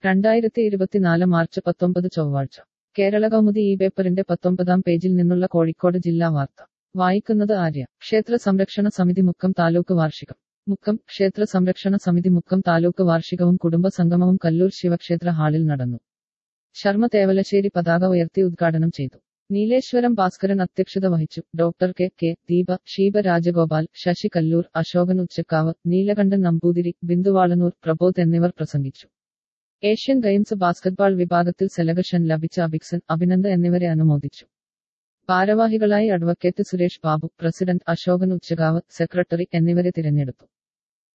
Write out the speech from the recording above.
2024 March 19 ചൊവ്വാഴ്ച കേരളകൗമുദി ഈ പേപ്പറിന്റെ 19-ാം പേജിൽ നിന്നുള്ള കോഴിക്കോട് ജില്ലാ വാർത്ത വായിക്കുന്നത് ആര്യ. ക്ഷേത്ര സംരക്ഷണ സമിതി മുക്കം താലൂക്ക് വാർഷികം. മുക്കം ക്ഷേത്ര സംരക്ഷണ സമിതി മുക്കം താലൂക്ക് വാർഷികവും കുടുംബ സംഗമവും കല്ലൂർ ശിവക്ഷേത്ര ഹാളിൽ നടന്നു. ശർമ്മ തേവലശ്ശേരി പതാക ഉയർത്തി ഉദ്ഘാടനം ചെയ്തു. നീലേശ്വരം ഭാസ്കരൻ അധ്യക്ഷത വഹിച്ചു. ഡോക്ടർ കെ ദീപ, ഷീബ രാജഗോപാൽ, ശശി കല്ലൂർ, അശോകൻ ഉച്ചക്കാവ്, നീലകണ്ഠൻ നമ്പൂതിരി, ബിന്ദുവാളനൂർ, പ്രബോധ് എന്നിവർ പ്രസംഗിച്ചു. ഏഷ്യൻ ഗെയിംസ് ബാസ്കറ്റ്ബാൾ വിഭാഗത്തിൽ സെലക്ഷൻ ലഭിച്ച അഭിക്സൻ, അഭിനന്ദ എന്നിവരെ അനുമോദിച്ചു. ഭാരവാഹികളായി advocate Suresh Babu, president Ashokan Uchakkavu, secretary എന്നിവരെ തിരഞ്ഞെടുത്തു.